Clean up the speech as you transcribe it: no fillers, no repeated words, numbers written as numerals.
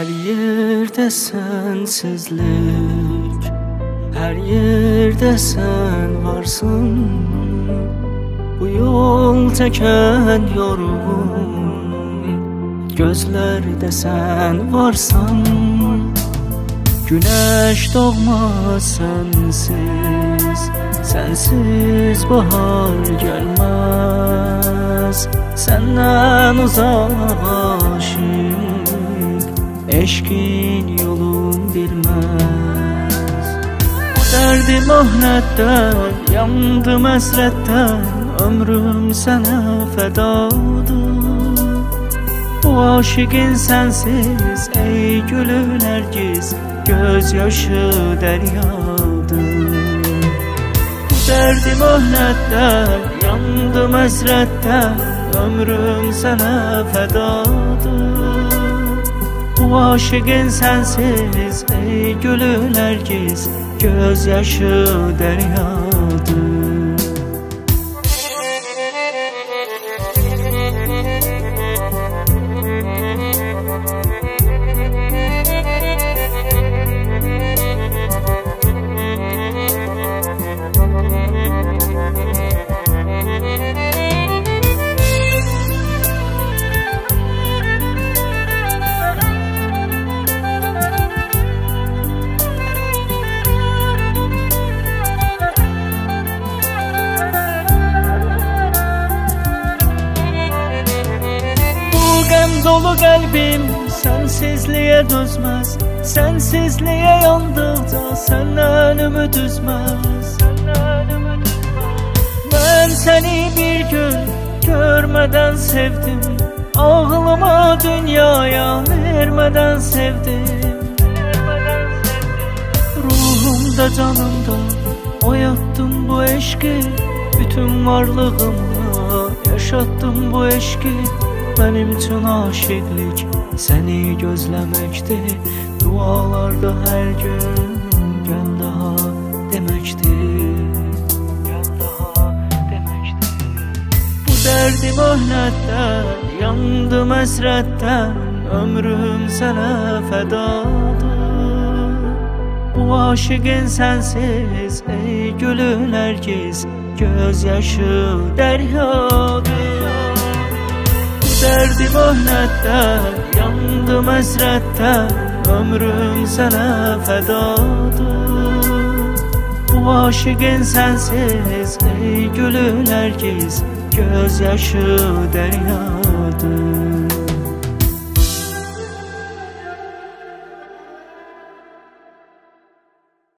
Her yerde sensizlik, her yerde sen varsın. Bu yol teken yorgun, gözlerde sen varsan. Güneş doğmaz sensiz, sensiz bahar gelmez. Senden uzak aşık, eşkin yolun bilmez. Derdim ahnetten, yandım esretten, ömrüm sana fedadır. Bu aşıkın sensiz, ey gülü nergis, gözyaşı deryadır. Derdim ahnetten, yandım esretten, ömrüm sana fedadır. Bu aşıkın sensiz, ey gülü nergis, gözyaşı deryadır. Dolu kalbim sensizliğe düzmez, sensizliğe yandıkça senden ümit üzmez. Ben seni bir gün görmeden sevdim, ağlıma dünyaya vermeden sevdim. Ruhumda canımda oyattım bu eşki, bütün varlığımla yaşattım bu eşki. Benim için aşıklık seni gözlemekti, dualarda her gün gel daha demekti, gel daha demekti. Bu derdim ahnetten, yandım esretten, ömrüm sana fedadır. Bu aşıkın sensiz, ey gülü nergis, gözyaşı deryadır. Derdim ahnetten, yandım esretten, ömrüm sana fedadır. Bu aşıkın sensiz, ey gülü nergis, gözyaşı deryadır.